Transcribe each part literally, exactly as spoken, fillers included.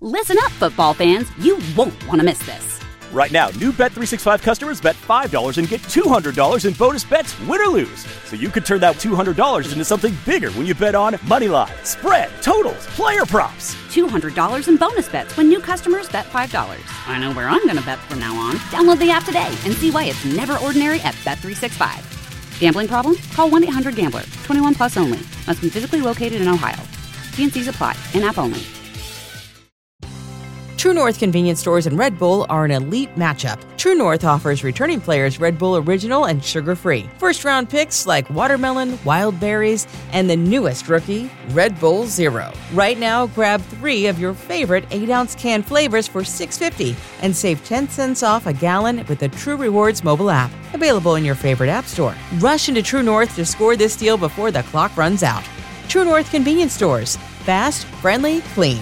Listen up, football fans. You won't want to miss this. Right now, new Bet three sixty-five customers bet five dollars and get two hundred dollars in bonus bets, win or lose. So you could turn that two hundred dollars into something bigger when you bet on money line, spread, totals, player props. two hundred dollars in bonus bets when new customers bet five dollars. I know where I'm going to bet from now on. Download the app today and see why it's never ordinary at Bet three sixty-five. Gambling problem? Call one eight hundred gambler. twenty-one plus only. Must be physically located in Ohio. T and C's apply. In-app only. True North convenience stores and Red Bull are an elite matchup. True North offers returning players Red Bull Original and sugar-free. First-round picks like watermelon, wild berries, and the newest rookie, Red Bull Zero. Right now, grab three of your favorite eight ounce can flavors for six dollars and fifty cents and save ten cents off a gallon with the True Rewards mobile app. Available in your favorite app store. Rush into True North to score this deal before the clock runs out. True North convenience stores. Fast, friendly, clean.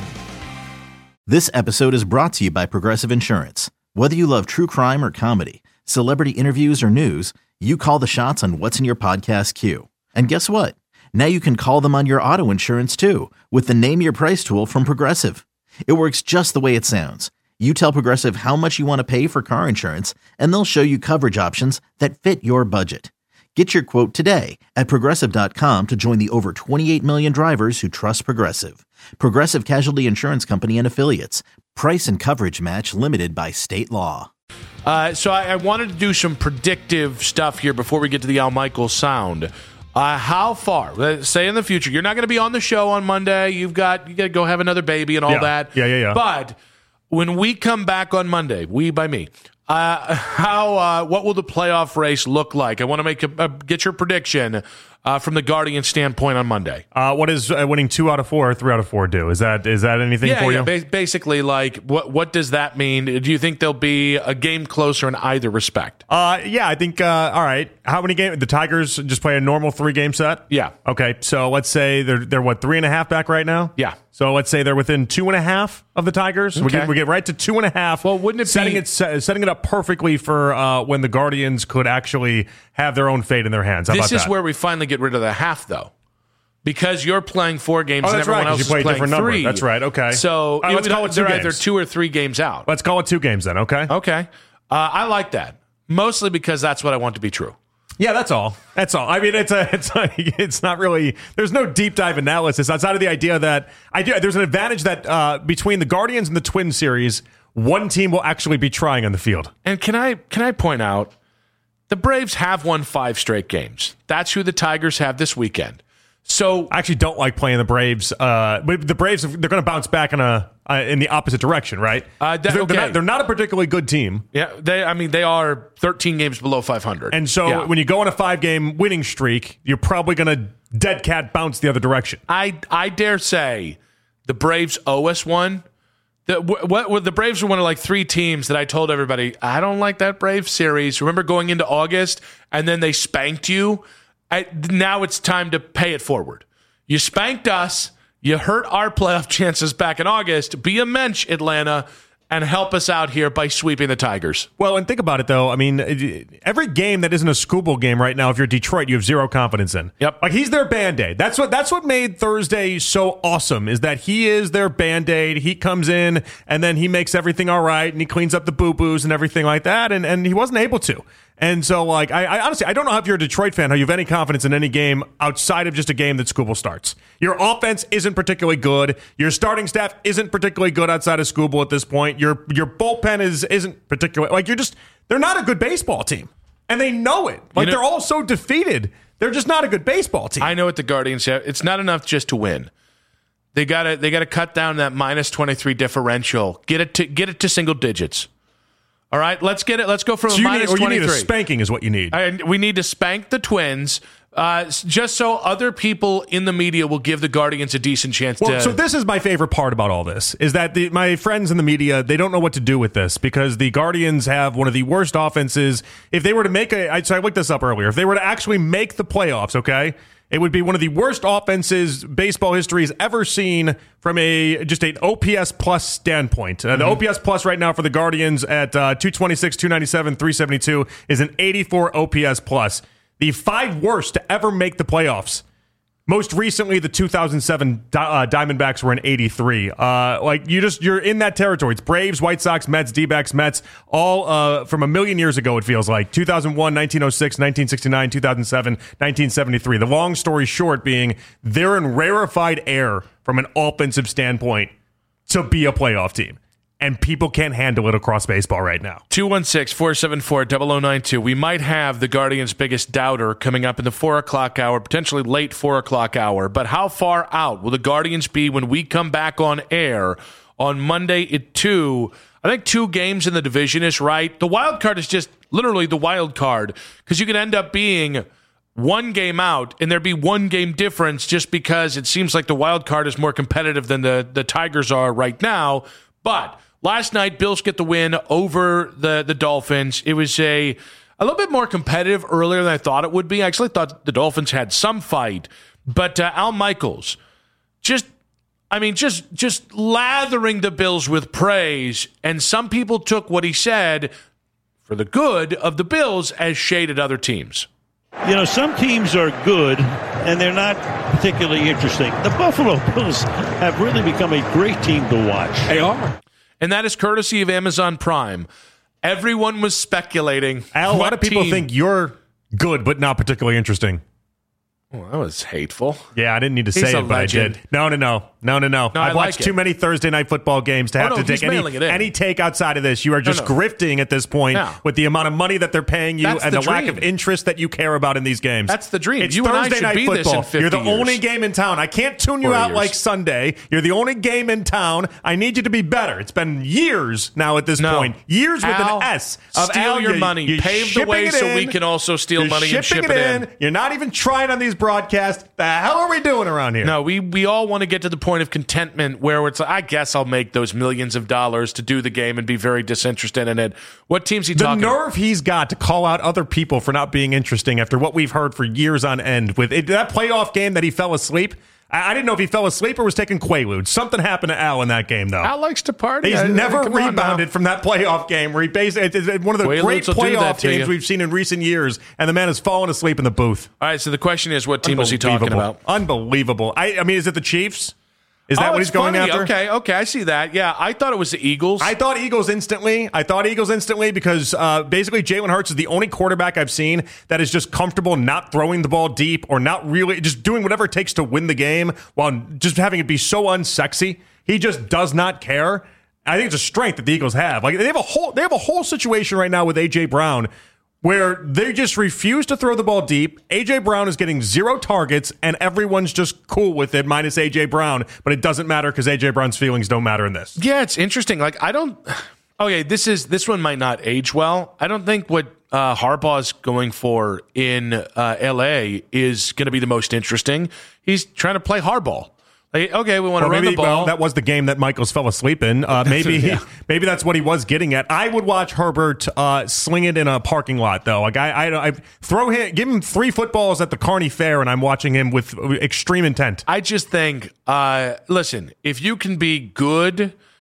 This episode is brought to you by Progressive Insurance. Whether you love true crime or comedy, celebrity interviews or news, you call the shots on what's in your podcast queue. And guess what? Now you can call them on your auto insurance too with the Name Your Price tool from Progressive. It works just the way it sounds. You tell Progressive how much you want to pay for car insurance, and they'll show you coverage options that fit your budget. Get your quote today at Progressive dot com to join the over twenty-eight million drivers who trust Progressive. Progressive Casualty Insurance Company and Affiliates. Price and coverage match limited by state law. Uh, so I, I wanted to do some predictive stuff here before we get to the Al Michaels sound. Uh, how far? Say in the future, you're not going to be on the show on Monday. You've got you got to go have another baby and all yeah. that. Yeah, yeah, yeah. But when we come back on Monday, we by me, uh, how uh, what will the playoff race look like? I want to make a, a, get your prediction uh, from the Guardian standpoint on Monday. Uh, what does uh, winning two out of four or three out of four do? Is that is that anything yeah, for yeah, you? Ba- basically, like what what does that mean? Do you think there'll be a game closer in either respect? Uh, yeah, I think. Uh, all right, how many games? The Tigers just play a normal three game set. Yeah. Okay, so let's say they're they're what three and a half back right now. Yeah. So let's say they're within two and a half of the Tigers. Okay. We get we get right to two and a half. Well, wouldn't it setting be it setting it up perfectly for uh, when the Guardians could actually have their own fate in their hands? How this about is that? where we finally get rid of the half, though, because you're playing four games Oh, and that's everyone right, 'cause else you play is a playing different number. three. That's right, okay. So All right, let's it, call it two they're games. either two or three games out. Let's call it two games then. Okay. Okay. Uh, I like that mostly because that's what I want to be true. Yeah, that's all. That's all. I mean, it's a, it's a, it's not really. There's no deep dive analysis outside of the idea that I do. There's an advantage that uh, between the Guardians and the Twins series, one team will actually be trying on the field. And can I can I point out, the Braves have won five straight games. That's who the Tigers have this weekend. So I actually don't like playing the Braves. Uh, but the Braves, they're going to bounce back in a uh, in the opposite direction, right? Uh, that, they're, okay. they're, not, they're not a particularly good team. Yeah, they. I mean, they are thirteen games below five hundred. And so yeah. when you go on a five-game winning streak, you're probably going to dead cat bounce the other direction. I I dare say the Braves owe us one. The, what, what the Braves were one of like three teams that I told everybody, I don't like that Braves series. Remember going into August and then they spanked you? I, now it's time to pay it forward. You spanked us. You hurt our playoff chances back in August. Be a mensch, Atlanta, and help us out here by sweeping the Tigers. Well, and think about it, though. I mean, every game that isn't a Skubal Bowl game right now, if you're Detroit, you have zero confidence in. Yep. Like, he's their Band-Aid. That's what that's what made Thursday so awesome, is that he is their Band-Aid. He comes in, and then he makes everything all right, and he cleans up the boo-boos and everything like that, and, and he wasn't able to. And so, like, I, I honestly, I don't know how if you're a Detroit fan, how you have any confidence in any game outside of just a game that Skubal starts. Your offense isn't particularly good. Your starting staff isn't particularly good outside of Skubal at this point. Your your bullpen is isn't particularly, like, you're just, they're not a good baseball team. And they know it. Like, you know, they're all so defeated. They're just not a good baseball team. I know what the Guardians have. It's not enough just to win. They gotta they gotta cut down that minus twenty-three differential. Get it to get it to single digits. All right, let's get it. Let's go from so a you minus need, or twenty-three. You need a spanking is what you need. And we need to spank the Twins, uh, just so other people in the media will give the Guardians a decent chance well, to... So this is my favorite part about all this, is that the, my friends in the media, they don't know what to do with this, because the Guardians have one of the worst offenses. If they were to make a... I, so I looked this up earlier. If they were to actually make the playoffs, okay... It would be one of the worst offenses baseball history has ever seen from a just an O P S plus standpoint. Uh, mm-hmm. The O P S plus right now for the Guardians at uh, two twenty-six, two ninety-seven, three seventy-two is an eighty-four O P S plus. The five worst to ever make the playoffs. Most recently, the two thousand seven uh, Diamondbacks were in eighty-three. Uh, like you just you're in that territory. It's Braves, White Sox, Mets, D-backs, Mets, all uh, from a million years ago. It feels like two thousand one, nineteen oh six, nineteen sixty-nine, two thousand seven, nineteen seventy-three. The long story short being they're in rarefied air from an offensive standpoint to be a playoff team. And people can't handle it across baseball right now. two one six, four seven four, zero zero nine two. We might have the Guardians' biggest doubter coming up in the four o'clock hour, potentially late four o'clock hour. But how far out will the Guardians be when we come back on air on Monday at two? I think two games in the division is right. The wild card is just literally the wild card because you could end up being one game out and there'd be one game difference just because it seems like the wild card is more competitive than the, the Tigers are right now. But last night, Bills get the win over the, the Dolphins. It was a a little bit more competitive earlier than I thought it would be. I actually thought the Dolphins had some fight. But uh, Al Michaels, just, I mean, just just lathering the Bills with praise. And some people took what he said for the good of the Bills as shade at other teams. You know, some teams are good, and they're not particularly interesting. The Buffalo Bills have really become a great team to watch. They are. And that is courtesy of Amazon Prime. Everyone was speculating. Al, a lot of people team... think you're good, but not particularly interesting. Well, that was hateful. Yeah, I didn't need to He's say it, but legend. I did. No, no, no. No, no, no. no I've like watched it. too many Thursday night football games to oh, have no, to take any, any take outside of this. You are just no, no. grifting at this point no. with the amount of money that they're paying you That's and the, the lack dream. of interest that you care about in these games. That's the dream. It's you Thursday and I should night be football. this in fifty You're the years. only game in town. I can't tune you Four out years. like Sunday. You're the only game in town. I need you to be better. It's been years now at this no. point. Years with Al, an S. Of steal Al, your you, money. You're Pave the way so we can also steal you're money and ship it, it in. in. You're not even trying on these broadcasts. The hell are we doing around here? No, we, we all want to get to the point of contentment where it's like, I guess I'll make those millions of dollars to do the game and be very disinterested in it. What team's he the talking The nerve about? he's got to call out other people for not being interesting after what we've heard for years on end. With it, that playoff game that he fell asleep, I, I didn't know if he fell asleep or was taking Quaaludes. Something happened to Al in that game, though. Al likes to party. He's I, never come on rebounded now. from that playoff game where he basically, it's one of the Quaaludes great will do that playoff to games you. we've seen in recent years, and the man has fallen asleep in the booth. All right, so the question is, what team was he talking about? Unbelievable. I, I mean, is it the Chiefs? Is that oh, what it's he's going funny. after? Okay, okay, I see that. Yeah, I thought it was the Eagles. I thought Eagles instantly. I thought Eagles instantly because uh, basically Jalen Hurts is the only quarterback I've seen that is just comfortable not throwing the ball deep or not really just doing whatever it takes to win the game while just having it be so unsexy. He just does not care. I think it's a strength that the Eagles have. Like they have a whole they have a whole situation right now with A J Brown where they just refuse to throw the ball deep. A J Brown is getting zero targets, and everyone's just cool with it, minus A J Brown. But it doesn't matter because A J Brown's feelings don't matter in this. Yeah, it's interesting. Like, I don't... Okay, this is this one might not age well. I don't think what uh, Harbaugh's going for in uh, L A is going to be the most interesting. He's trying to play hardball. Like, okay, we want to Or run maybe, the ball. Well, that was the game that Michaels fell asleep in. Uh, maybe Yeah. maybe that's what he was getting at. I would watch Herbert uh, sling it in a parking lot, though. Like I, I, I throw him, give him three footballs at the Carney Fair, and I'm watching him with extreme intent. I just think, uh, listen, if you can be good...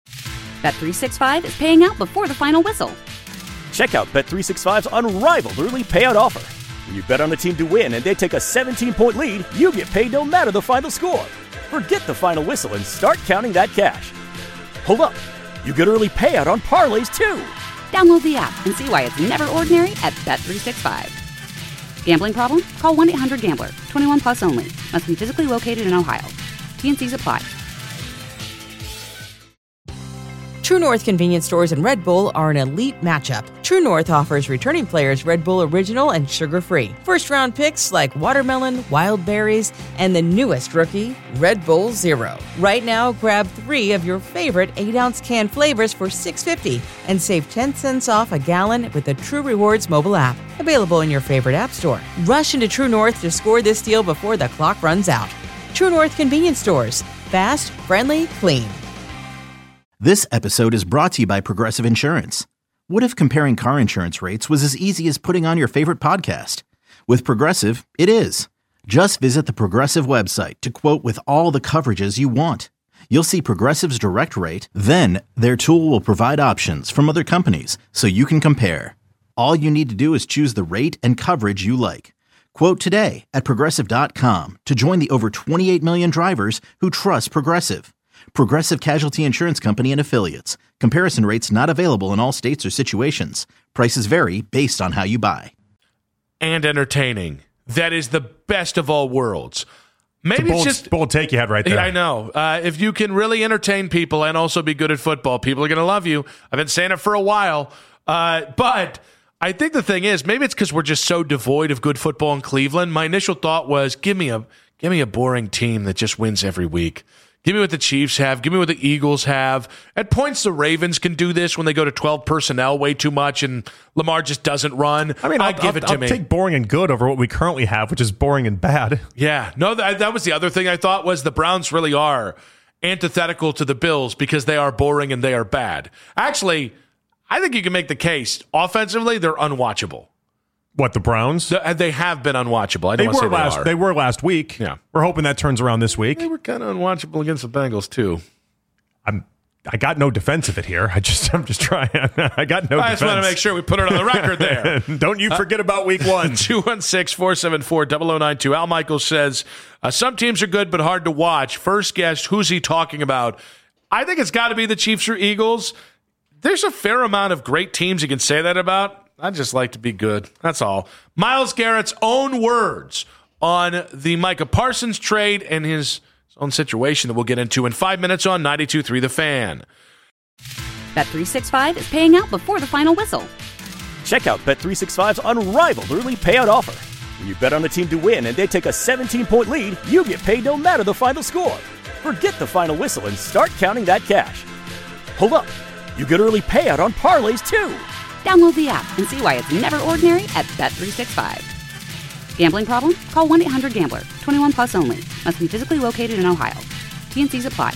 Bet three sixty-five is paying out before the final whistle. Check out Bet three sixty-five's unrivaled early payout offer. When you bet on a team to win and they take a seventeen-point lead, you get paid no matter the final score. Forget the final whistle and start counting that cash. Hold up. You get early payout on parlays, too. Download the app and see why it's never ordinary at Bet three sixty-five. Gambling problem? Call one eight hundred gambler. twenty-one plus only. Must be physically located in Ohio. T N Cs apply. True North convenience stores and Red Bull are an elite matchup. True North offers returning players Red Bull Original and sugar-free. First-round picks like watermelon, wild berries, and the newest rookie, Red Bull Zero. Right now, grab three of your favorite eight-ounce can flavors for six dollars and fifty cents and save ten cents off a gallon with the True Rewards mobile app. Available in your favorite app store. Rush into True North to score this deal before the clock runs out. True North convenience stores. Fast, friendly, clean. This episode is brought to you by Progressive Insurance. What if comparing car insurance rates was as easy as putting on your favorite podcast? With Progressive, it is. Just visit the Progressive website to quote with all the coverages you want. You'll see Progressive's direct rate, then their tool will provide options from other companies so you can compare. All you need to do is choose the rate and coverage you like. Quote today at Progressive dot com to join the over twenty-eight million drivers who trust Progressive. Progressive Casualty Insurance Company and Affiliates. Comparison rates not available in all states or situations. Prices vary based on how you buy. And entertaining. That is the best of all worlds. Maybe it's, bold, it's just bold take you had right there. I know. Uh, if you can really entertain people and also be good at football, people are going to love you. I've been saying it for a while. Uh, but I think the thing is, maybe it's because we're just so devoid of good football in Cleveland. My initial thought was, give me a give me a boring team that just wins every week. Give me what the Chiefs have. Give me what the Eagles have. At points, the Ravens can do this when they go to twelve personnel way too much and Lamar just doesn't run. I mean, I'll, I'd give I'll, it to I'll me. take boring and good over what we currently have, which is boring and bad. Yeah. No, that, that was the other thing I thought was the Browns really are antithetical to the Bills because they are boring and they are bad. Actually, I think you can make the case. Offensively, they're unwatchable. What, the Browns? The, they have been unwatchable. I They don't were want to say last. they are. They were last week. Yeah. We're hoping that turns around this week. They were kind of unwatchable against the Bengals too. I'm. I got no defense of it here. I just. I'm just trying. I got no. I defense. just want to make sure we put it on the record there. Don't you forget uh, about week one. two one six, four seven four, zero zero nine two. Al Michaels says, uh, some teams are good but hard to watch. First guess, who's he talking about? I think it's got to be the Chiefs or Eagles. There's a fair amount of great teams you can say that about. I just like to be good. That's all. Myles Garrett's own words on the Micah Parsons trade and his own situation that we'll get into in five minutes on ninety-two point three The Fan. Bet three sixty-five is paying out before the final whistle. Check out Bet three sixty-five's unrivaled early payout offer. When you bet on a team to win and they take a seventeen-point lead, you get paid no matter the final score. Forget the final whistle and start counting that cash. Hold up. You get early payout on parlays, too. Download the app and see why it's never ordinary at Bet three sixty-five. Gambling problem? Call one eight hundred gambler. twenty-one plus only. Must be physically located in Ohio. T N Cs apply.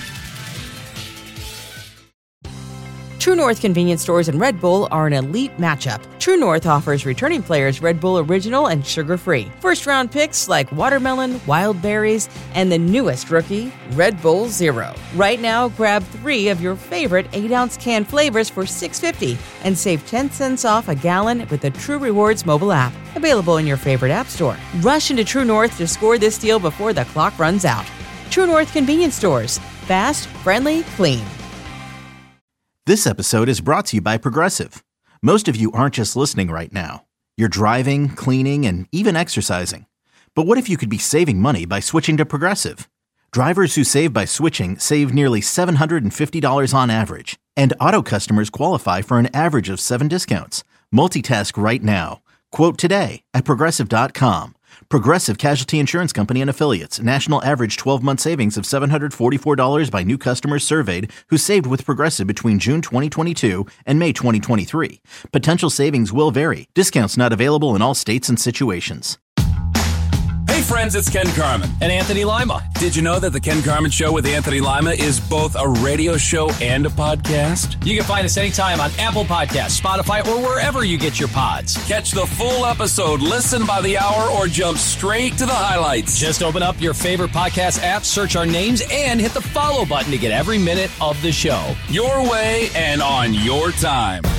True North convenience stores and Red Bull are an elite matchup. True North offers returning players Red Bull Original and sugar-free. First-round picks like watermelon, wild berries, and the newest rookie, Red Bull Zero. Right now, grab three of your favorite eight-ounce can flavors for six dollars and fifty cents and save ten cents off a gallon with the True Rewards mobile app. Available in your favorite app store. Rush into True North to score this deal before the clock runs out. True North convenience stores. Fast, friendly, clean. This episode is brought to you by Progressive. Most of you aren't just listening right now. You're driving, cleaning, and even exercising. But what if you could be saving money by switching to Progressive? Drivers who save by switching save nearly seven hundred fifty dollars on average. And auto customers qualify for an average of seven discounts. Multitask right now. Quote today at Progressive dot com. Progressive Casualty Insurance Company and Affiliates. National average twelve-month savings of seven hundred forty-four dollars by new customers surveyed who saved with Progressive between June twenty twenty-two and May twenty twenty-three. Potential savings will vary. Discounts not available in all states and situations. Hey friends, it's Ken Carman and Anthony Lima. Did you know that the Ken Carman Show with Anthony Lima is both a radio show and a podcast? You can find us anytime on Apple Podcasts, Spotify, or wherever you get your pods. Catch the full episode, listen by the hour, or jump straight to the highlights. Just open up your favorite podcast app, search our names, and hit the follow button to get every minute of the show. Your way and on your time.